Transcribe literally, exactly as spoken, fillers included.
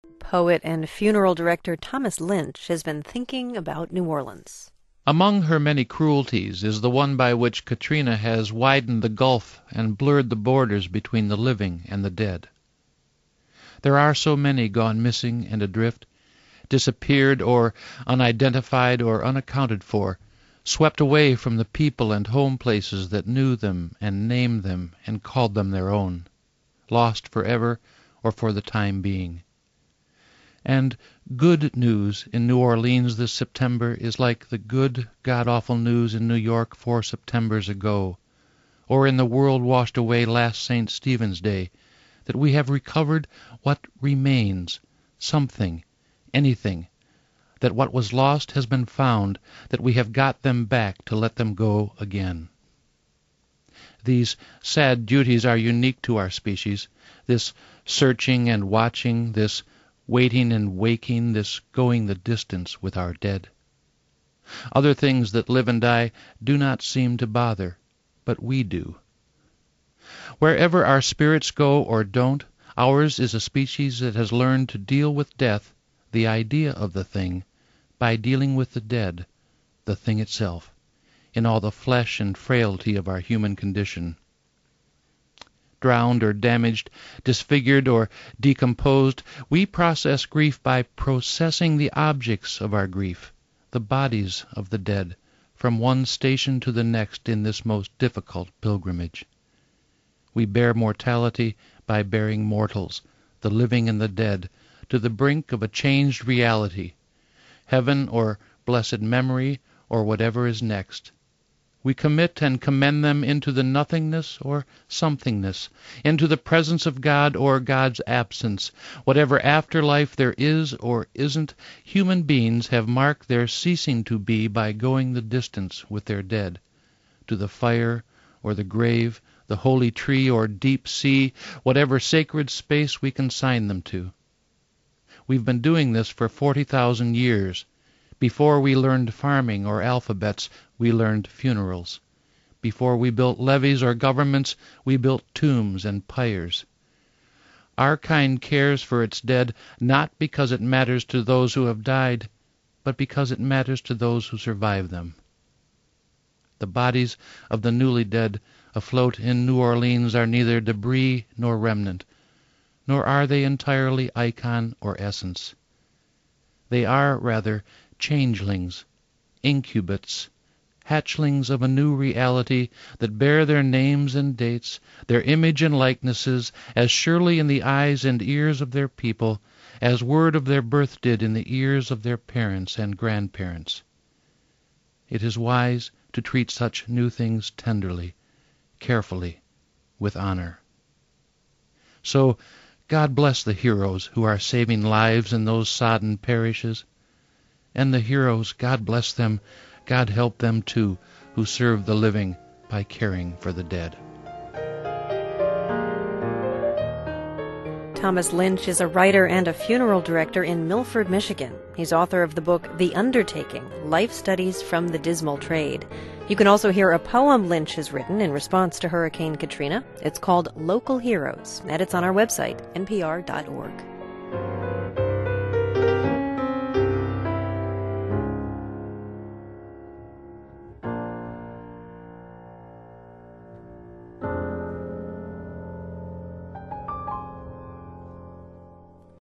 Poet and funeral director Thomas Lynch has been thinking about New Orleans. Among her many cruelties is the one by which Katrina has widened the gulf and blurred the borders between the living and the dead. There are so many gone missing and adrift, disappeared or unidentified or unaccounted for, swept away from the people and home places that knew them and named them and called them their own, lost forever or for the time being. And good news in New Orleans this September is like the good, god-awful news in New York four Septembers ago, or in the world washed away last Saint Stephen's Day, that we have recovered what remains, something, anything, that what was lost has been found, that we have got them back to let them go again. These sad duties are unique to our species, this searching and watching, this waiting and waking, this going the distance with our dead. Other things that live and die do not seem to bother, but we do. Wherever our spirits go or don't, ours is a species that has learned to deal with death, the idea of the thing, by dealing with the dead, the thing itself, in all the flesh and frailty of our human condition. Drowned or damaged, disfigured or decomposed, we process grief by processing the objects of our grief, the bodies of the dead, from one station to the next in this most difficult pilgrimage. We bear mortality by bearing mortals, the living and the dead, to the brink of a changed reality, heaven or blessed memory or whatever is next. We commit and commend them into the nothingness or somethingness, into the presence of God or God's absence. Whatever afterlife there is or isn't, human beings have marked their ceasing to be by going the distance with their dead, to the fire or the grave, the holy tree or deep sea, whatever sacred space we consign them to. We've been doing this for forty thousand years. Before we learned farming or alphabets, we learned funerals. Before we built levees or governments, we built tombs and pyres. Our kind cares for its dead not because it matters to those who have died, but because it matters to those who survive them. The bodies of the newly dead afloat in New Orleans are neither debris nor remnant, nor are they entirely icon or essence. They are, rather, changelings, incubits, hatchlings of a new reality that bear their names and dates, their image and likenesses, as surely in the eyes and ears of their people as word of their birth did in the ears of their parents and grandparents. It is wise to treat such new things tenderly, carefully, with honor. So, God bless the heroes who are saving lives in those sodden parishes, and the heroes, God bless them, God help them too, who serve the living by caring for the dead. Thomas Lynch is a writer and a funeral director in Milford, Michigan. He's author of the book The Undertaking, Life Studies from the Dismal Trade. You can also hear a poem Lynch has written in response to Hurricane Katrina. It's called Local Heroes, and it's on our website, N P R dot org.